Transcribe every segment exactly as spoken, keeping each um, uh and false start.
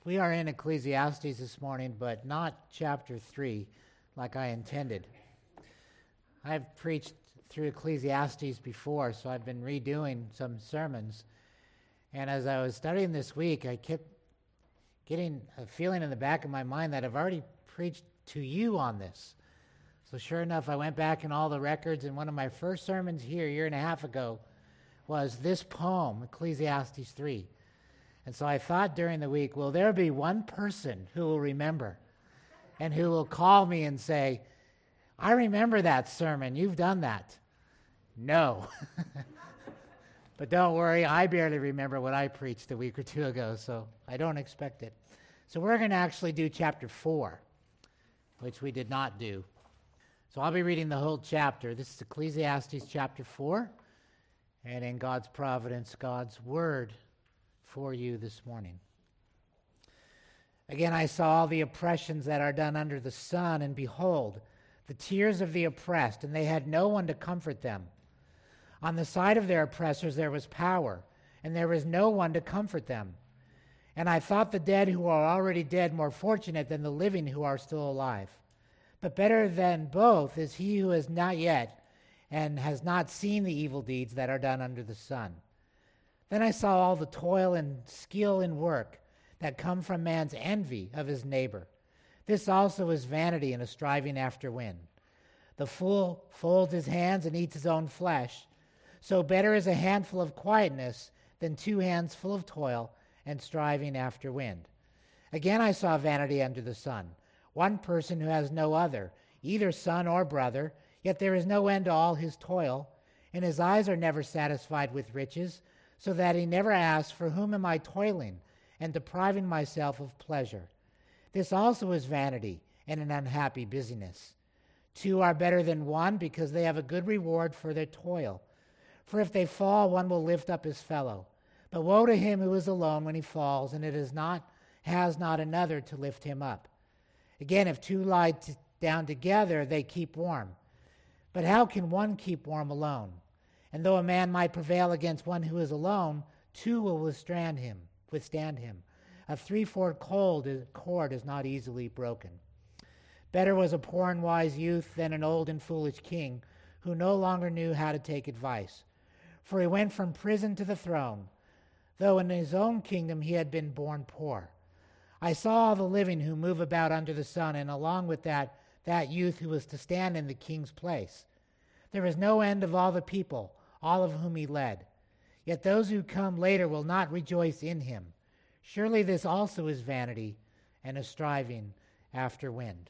We are in Ecclesiastes this morning, but not chapter three like I intended. I've preached through Ecclesiastes before, so I've been redoing some sermons. And as I was studying this week, I kept getting a feeling in the back of my mind that I've already preached to you on this. So sure enough, I went back in all the records, and one of my first sermons here a year and a half ago was this poem, Ecclesiastes three. And so I thought during the week, will there be one person who will remember and who will call me and say, I remember that sermon, you've done that. No. But don't worry, I barely remember what I preached a week or two ago, so I don't expect it. So we're going to actually do chapter four, which we did not do. So I'll be reading the whole chapter. This is Ecclesiastes chapter four, and in God's providence, God's word for you this morning. Again, I saw all the oppressions that are done under the sun, and behold, the tears of the oppressed, and they had no one to comfort them. On the side of their oppressors there was power, and there was no one to comfort them. And I thought the dead who are already dead more fortunate than the living who are still alive. But better than both is he who has not yet and has not seen the evil deeds that are done under the sun. Then I saw all the toil and skill in work that come from man's envy of his neighbor. This also is vanity and a striving after wind. The fool folds his hands and eats his own flesh. So better is a handful of quietness than two hands full of toil and striving after wind. Again I saw vanity under the sun, one person who has no other, either son or brother, yet there is no end to all his toil, and his eyes are never satisfied with riches, so that he never asks, for whom am I toiling and depriving myself of pleasure? This also is vanity and an unhappy busyness. Two are better than one because they have a good reward for their toil. For if they fall, one will lift up his fellow. But woe to him who is alone when he falls, and it is not has not another to lift him up. Again, if two lie t- down together, they keep warm. But how can one keep warm alone? And though a man might prevail against one who is alone, two will withstand him. Withstand him. A three-fold cord is not easily broken. Better was a poor and wise youth than an old and foolish king, who no longer knew how to take advice. For he went from prison to the throne, though in his own kingdom he had been born poor. I saw all the living who move about under the sun, and along with that, that youth who was to stand in the king's place. There is no end of all the people, all of whom he led. Yet those who come later will not rejoice in him. Surely this also is vanity and a striving after wind.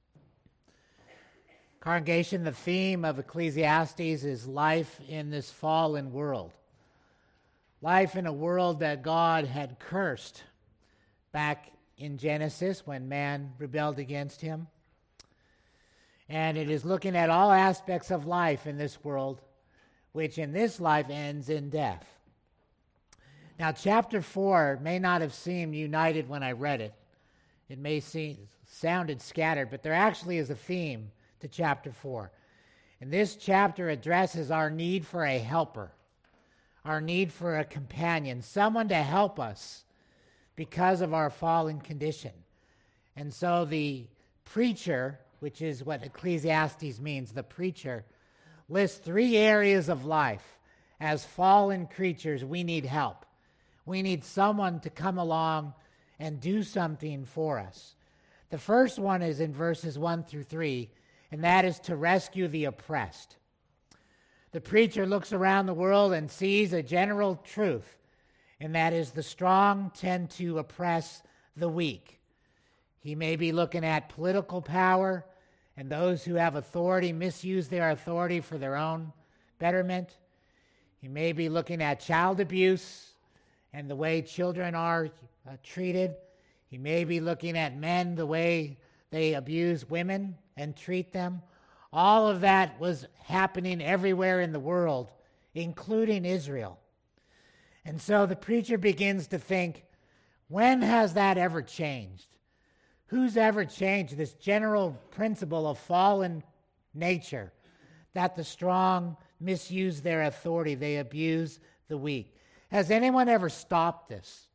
Congregation, the theme of Ecclesiastes is life in this fallen world. Life in a world that God had cursed back in Genesis when man rebelled against him. And it is looking at all aspects of life in this world, which in this life ends in death. Now, chapter four may not have seemed united when I read it. It may seem sounded scattered, but there actually is a theme to chapter four. And this chapter addresses our need for a helper, our need for a companion, someone to help us because of our fallen condition. And so the preacher, which is what Ecclesiastes means, the preacher, lists three areas of life. As fallen creatures, we need help. We need someone to come along and do something for us. The first one is in verses one through three, and that is to rescue the oppressed. The preacher looks around the world and sees a general truth, and that is the strong tend to oppress the weak. He may be looking at political power, and those who have authority misuse their authority for their own betterment. He may be looking at child abuse and the way children are uh, treated. He may be looking at men, the way they abuse women and treat them. All of that was happening everywhere in the world, including Israel. And so the preacher begins to think, when has that ever changed? Who's ever changed this general principle of fallen nature, that the strong misuse their authority, they abuse the weak? Has anyone ever stopped this?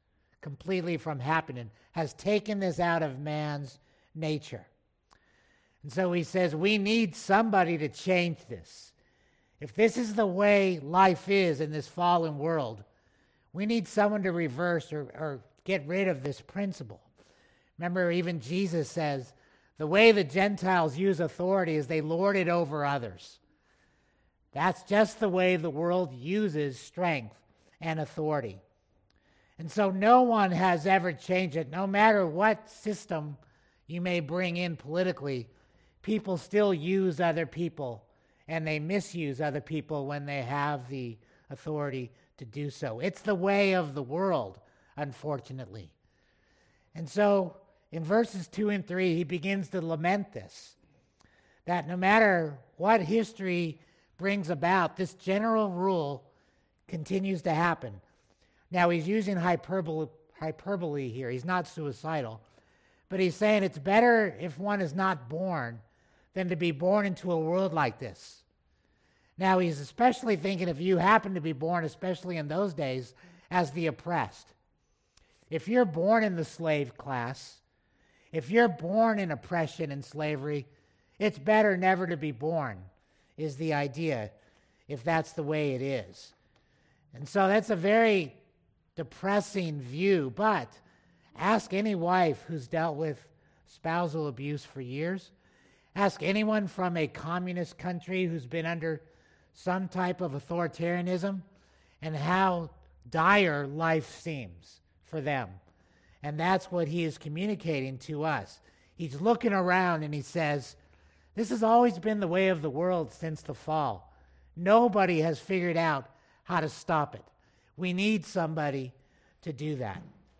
completely from happening, has taken this out of man's nature. And so he says, we need somebody to change this. If this is the way life is in this fallen world, we need someone to reverse or, or get rid of this principle. Remember, even Jesus says, the way the Gentiles use authority is they lord it over others. That's just the way the world uses strength and authority. And so no one has ever changed it. No matter what system you may bring in politically, people still use other people, and they misuse other people when they have the authority to do so. It's the way of the world, unfortunately. And so in verses two and three, he begins to lament this, that no matter what history brings about, this general rule continues to happen. Now, he's using hyperbole, hyperbole here. He's not suicidal. But he's saying it's better if one is not born than to be born into a world like this. Now, he's especially thinking if you happen to be born, especially in those days, as the oppressed. If you're born in the slave class, if you're born in oppression and slavery, it's better never to be born, is the idea, if that's the way it is. And so that's a very depressing view, but ask any wife who's dealt with spousal abuse for years. Ask anyone from a communist country who's been under some type of authoritarianism and how dire life seems for them. And that's what he is communicating to us. He's looking around and he says, this has always been the way of the world since the fall. Nobody has figured out how to stop it. We need somebody to do that.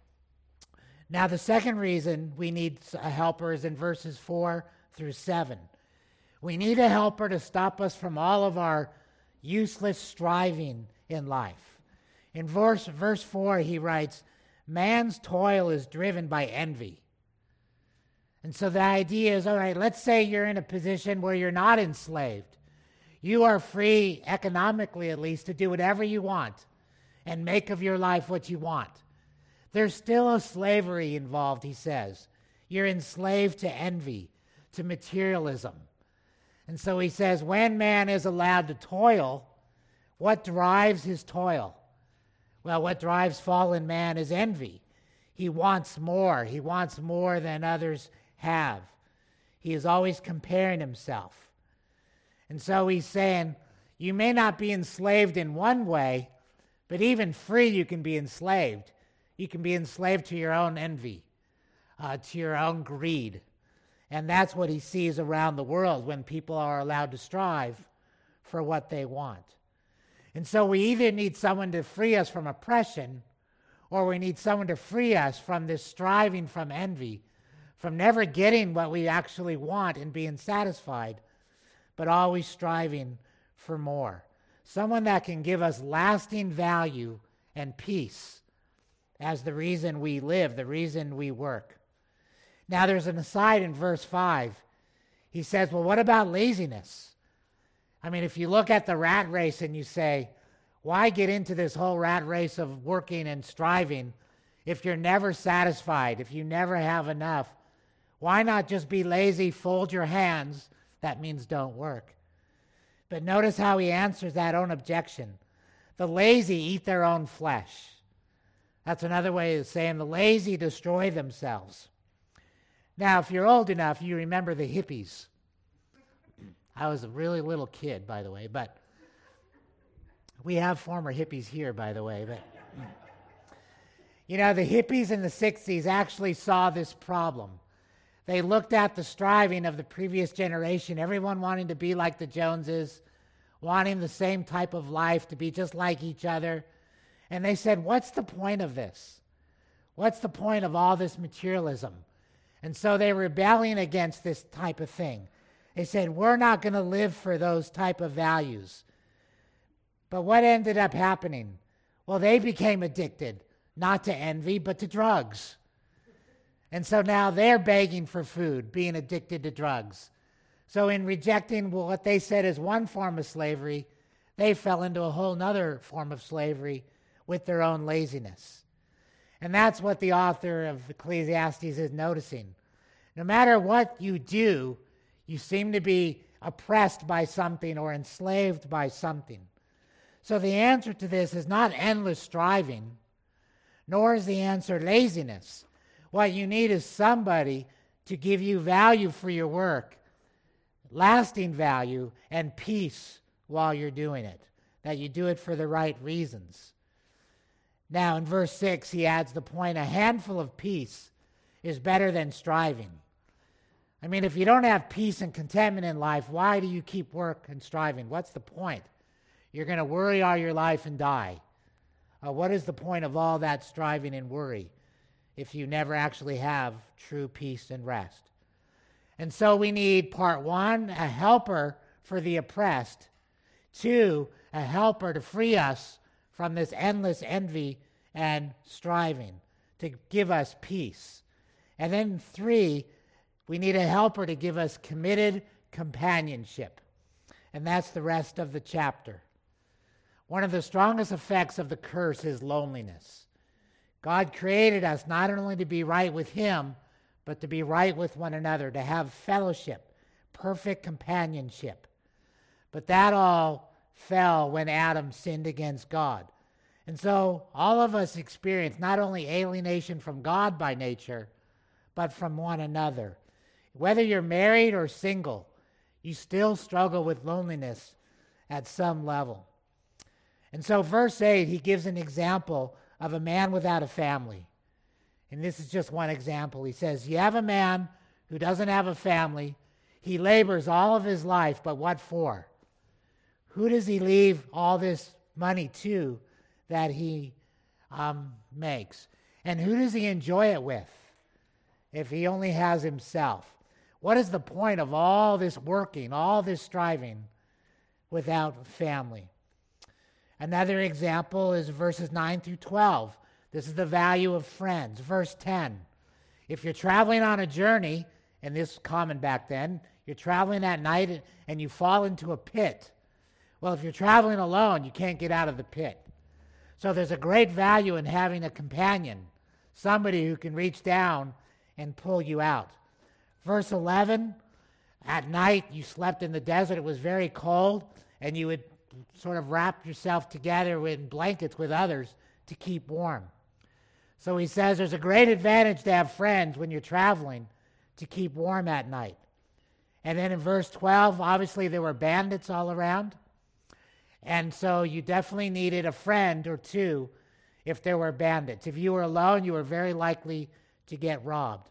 Now, the second reason we need a helper is in verses four through seven. We need a helper to stop us from all of our useless striving in life. In verse, verse four, he writes, man's toil is driven by envy. And so the idea is, all right, let's say you're in a position where you're not enslaved. You are free, economically at least, to do whatever you want and make of your life what you want. There's still a slavery involved, he says. You're enslaved to envy, to materialism. And so he says, when man is allowed to toil, what drives his toil? Well, what drives fallen man is envy. He wants more. He wants more than others have. He is always comparing himself. And so he's saying, you may not be enslaved in one way, but even free you can be enslaved. You can be enslaved to your own envy, uh, to your own greed. And that's what he sees around the world when people are allowed to strive for what they want. And so we either need someone to free us from oppression, or we need someone to free us from this striving from envy, from never getting what we actually want and being satisfied, but always striving for more. Someone that can give us lasting value and peace as the reason we live, the reason we work. Now there's an aside in verse five. He says, well, what about laziness? I mean, if you look at the rat race and you say, why get into this whole rat race of working and striving if you're never satisfied, if you never have enough? Why not just be lazy, fold your hands? That means don't work. But notice how he answers that own objection. The lazy eat their own flesh. That's another way of saying the lazy destroy themselves. Now, if you're old enough, you remember the hippies. I was a really little kid, by the way, but we have former hippies here, by the way. But you know, the hippies in the sixties actually saw this problem. They looked at the striving of the previous generation, everyone wanting to be like the Joneses, wanting the same type of life, to be just like each other. And they said, what's the point of this? What's the point of all this materialism? And so they were rebelling against this type of thing. They said, we're not going to live for those type of values. But what ended up happening? Well, they became addicted, not to envy, but to drugs. And so now they're begging for food, being addicted to drugs. So in rejecting what they said is one form of slavery, they fell into a whole other form of slavery with their own laziness. And that's what the author of Ecclesiastes is noticing. No matter what you do, you seem to be oppressed by something or enslaved by something. So the answer to this is not endless striving, nor is the answer laziness. What you need is somebody to give you value for your work, lasting value, and peace while you're doing it, that you do it for the right reasons. Now, in verse six, he adds the point, a handful of peace is better than striving. I mean, if you don't have peace and contentment in life, why do you keep work and striving? What's the point? You're going to worry all your life and die. Uh, what is the point of all that striving and worry if you never actually have true peace and rest? And so we need, part one, a helper for the oppressed. Two, a helper to free us from this endless envy and striving, to give us peace. And then three, we need a helper to give us committed companionship. And that's the rest of the chapter. One of the strongest effects of the curse is loneliness. God created us not only to be right with him, but to be right with one another, to have fellowship, perfect companionship. But that all fell when Adam sinned against God. And so all of us experience not only alienation from God by nature, but from one another. Whether you're married or single, you still struggle with loneliness at some level. And so verse eight, he gives an example of a man without a family. And this is just one example. He says, you have a man who doesn't have a family. He labors all of his life, but what for? Who does he leave all this money to that he um, makes? And who does he enjoy it with if he only has himself? What is the point of all this working, all this striving without family? Another example is verses nine through twelve. This is the value of friends. Verse ten, if you're traveling on a journey, and this was common back then, you're traveling at night and you fall into a pit. Well, if you're traveling alone, you can't get out of the pit. So there's a great value in having a companion, somebody who can reach down and pull you out. Verse eleven, at night you slept in the desert. It was very cold, and you would sort of wrap yourself together in blankets with others to keep warm. So he says there's a great advantage to have friends when you're traveling to keep warm at night. And then in verse twelve, obviously there were bandits all around. And so you definitely needed a friend or two if there were bandits. If you were alone, you were very likely to get robbed.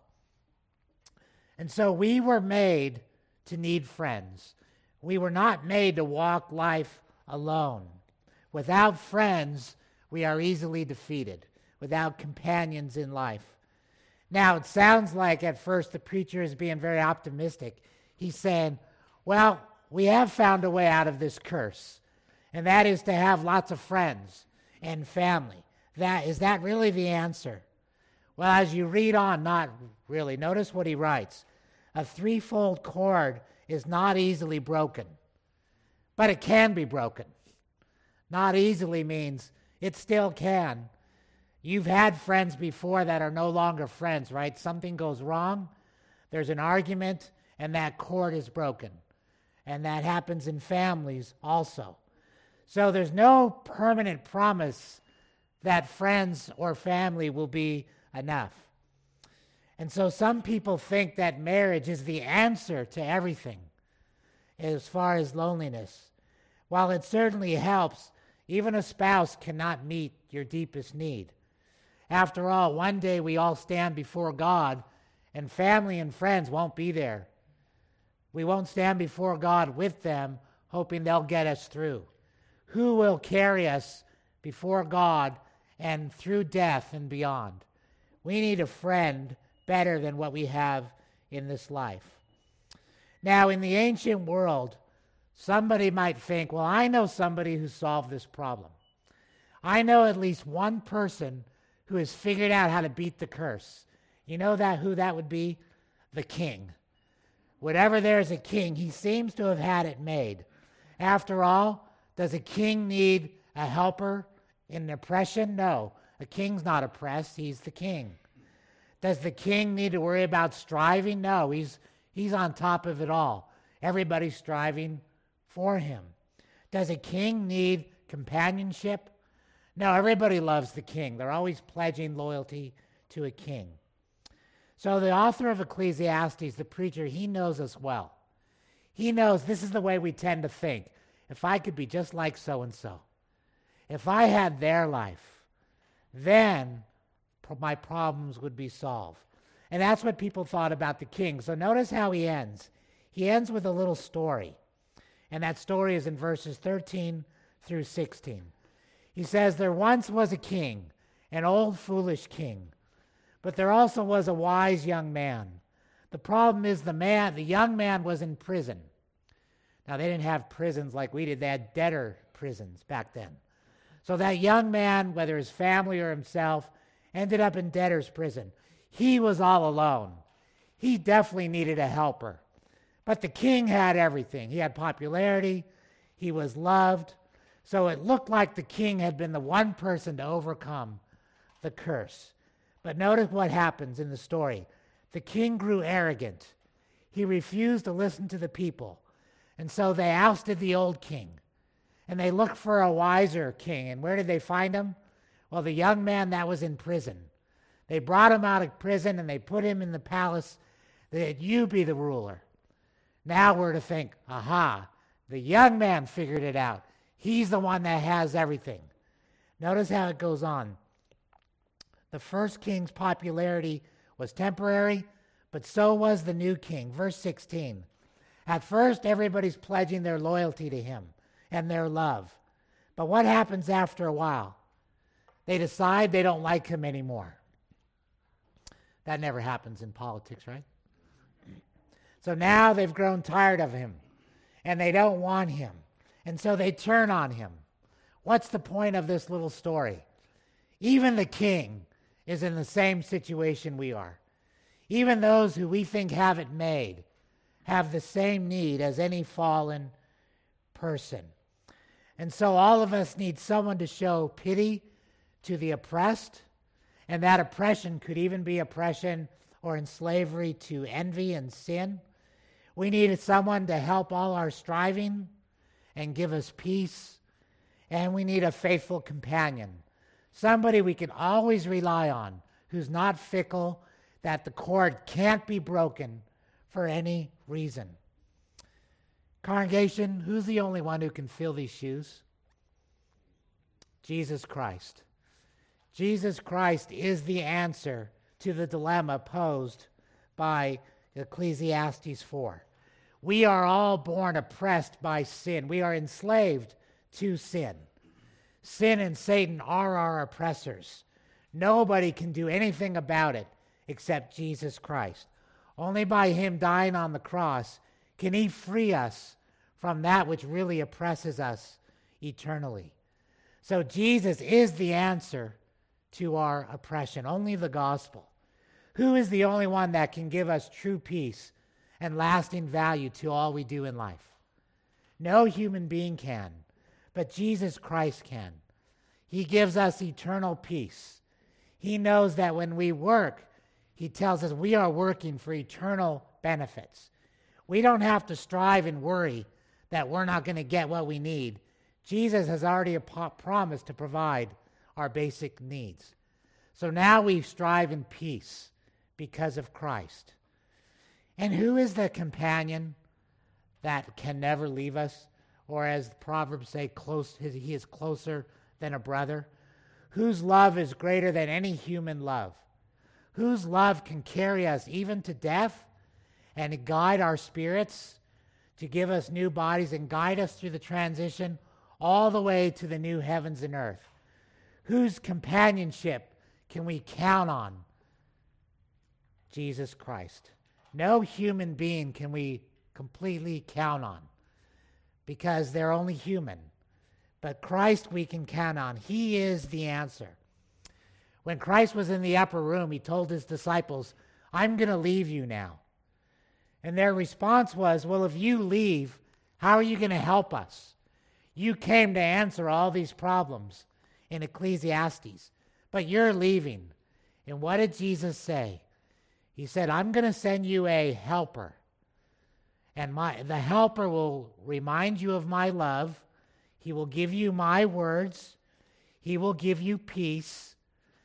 And so we were made to need friends. We were not made to walk life alone. Without friends, we are easily defeated. Without companions in life. Now, it sounds like at first the preacher is being very optimistic. He's saying, well, we have found a way out of this curse, and that is to have lots of friends and family. That, is that really the answer? Well, as you read on, not really. Notice what he writes. A threefold cord is not easily broken, but it can be broken. Not easily means it still can. You've had friends before that are no longer friends, right? Something goes wrong, there's an argument, and that cord is broken. And that happens in families also. So there's no permanent promise that friends or family will be enough. And so some people think that marriage is the answer to everything as far as loneliness. While it certainly helps, even a spouse cannot meet your deepest need. After all, one day we all stand before God, and family and friends won't be there. We won't stand before God with them, hoping they'll get us through. Who will carry us before God and through death and beyond? We need a friend better than what we have in this life. Now, in the ancient world, somebody might think, well, I know somebody who solved this problem. I know at least one person who has figured out how to beat the curse. You know that who that would be? The king. Whenever there's a king, he seems to have had it made. After all, does a king need a helper in oppression? No. A king's not oppressed. He's the king. Does the king need to worry about striving? No, he's, he's on top of it all. Everybody's striving for him. Does a king need companionship? No, everybody loves the king. They're always pledging loyalty to a king. So the author of Ecclesiastes, the preacher, he knows us well. He knows this is the way we tend to think. If I could be just like so-and-so, if I had their life, then my problems would be solved. And that's what people thought about the king. So notice how he ends. He ends with a little story. And that story is in verses thirteen through sixteen. He says, there once was a king, an old foolish king, but there also was a wise young man. The problem is the man, the young man was in prison. Now, they didn't have prisons like we did. They had debtor prisons back then. So that young man, whether his family or himself, ended up in debtor's prison. He was all alone. He definitely needed a helper. But the king had everything. He had popularity. He was loved. So it looked like the king had been the one person to overcome the curse. But notice what happens in the story. The king grew arrogant. He refused to listen to the people. And so they ousted the old king. And they looked for a wiser king. And where did they find him? Well, the young man that was in prison. They brought him out of prison and they put him in the palace that you be the ruler. Now we're to think, aha, the young man figured it out. He's the one that has everything. Notice how it goes on. The first king's popularity was temporary, but so was the new king. Verse sixteen. At first, everybody's pledging their loyalty to him and their love. But what happens after a while? They decide they don't like him anymore. That never happens in politics, right? So now they've grown tired of him, and they don't want him. And so they turn on him. What's the point of this little story? Even the king is in the same situation we are. Even those who we think have it made have the same need as any fallen person. And so all of us need someone to show pity to the oppressed, and that oppression could even be oppression or in slavery to envy and sin. We need someone to help all our striving and give us peace, and we need a faithful companion, somebody we can always rely on, who's not fickle, that the cord can't be broken for any reason. Congregation, who's the only one who can fill these shoes? Jesus Christ. Jesus Christ is the answer to the dilemma posed by Ecclesiastes four. We are all born oppressed by sin. We are enslaved to sin. Sin and Satan are our oppressors. Nobody can do anything about it except Jesus Christ. Only by him dying on the cross can he free us from that which really oppresses us eternally. So Jesus is the answer to our oppression, only the gospel. Who is the only one that can give us true peace and lasting value to all we do in life? No human being can, but Jesus Christ can. He gives us eternal peace. He knows that when we work, he tells us we are working for eternal benefits. We don't have to strive and worry that we're not going to get what we need. Jesus has already promised to provide our basic needs. So now we strive in peace because of Christ. And who is the companion that can never leave us? Or as the Proverbs say, close, he is closer than a brother. Whose love is greater than any human love? Whose love can carry us even to death and guide our spirits to give us new bodies and guide us through the transition all the way to the new heavens and earth? Whose companionship can we count on? Jesus Christ. No human being can we completely count on because they're only human. But Christ we can count on. He is the answer. When Christ was in the upper room, he told his disciples, I'm going to leave you now. And their response was, well, if you leave, how are you going to help us? You came to answer all these problems in Ecclesiastes. but you're leaving. And what did Jesus say? He said, I'm going to send you a helper. And my the helper will remind you of my love. He will give you my words. He will give you peace.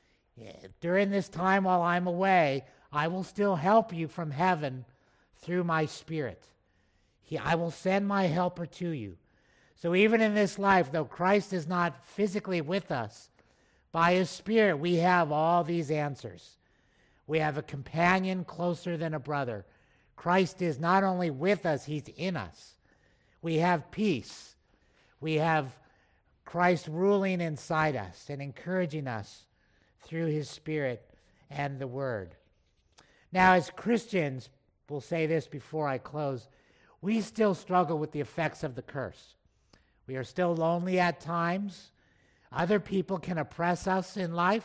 During this time while I'm away, I will still help you from heaven through my Spirit. He, I will send my helper to you. So even in this life, though Christ is not physically with us, by his Spirit we have all these answers. We have a companion closer than a brother. Christ is not only with us, he's in us. We have peace. We have Christ ruling inside us and encouraging us through his Spirit and the Word. Now, as Christians, we'll say this before I close, we still struggle with the effects of the curse. We are still lonely at times. Other people can oppress us in life.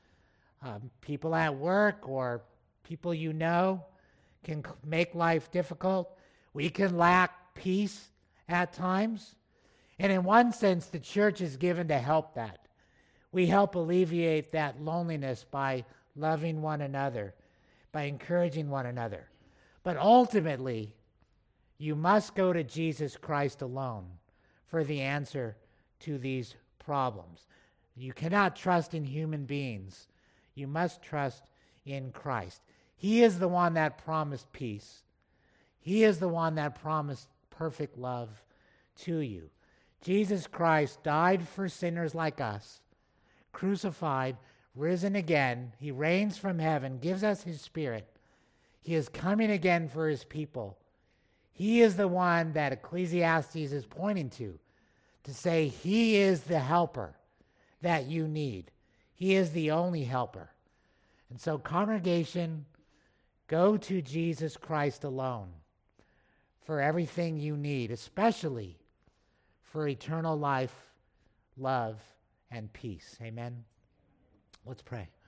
Um, people at work or people you know can c- make life difficult. We can lack peace at times. And in one sense, the church is given to help that. We help alleviate that loneliness by loving one another, by encouraging one another. But ultimately, you must go to Jesus Christ alone for the answer to these problems. You cannot trust in human beings. You must trust in Christ. He is the one that promised peace. He is the one that promised perfect love to you. Jesus Christ died for sinners like us, crucified, risen again. He reigns from heaven, gives us his Spirit. He is coming again for his people. He is the one that Ecclesiastes is pointing to, to say he is the helper that you need. He is the only helper. And so, congregation, go to Jesus Christ alone for everything you need, especially for eternal life, love, and peace. Amen. Let's pray.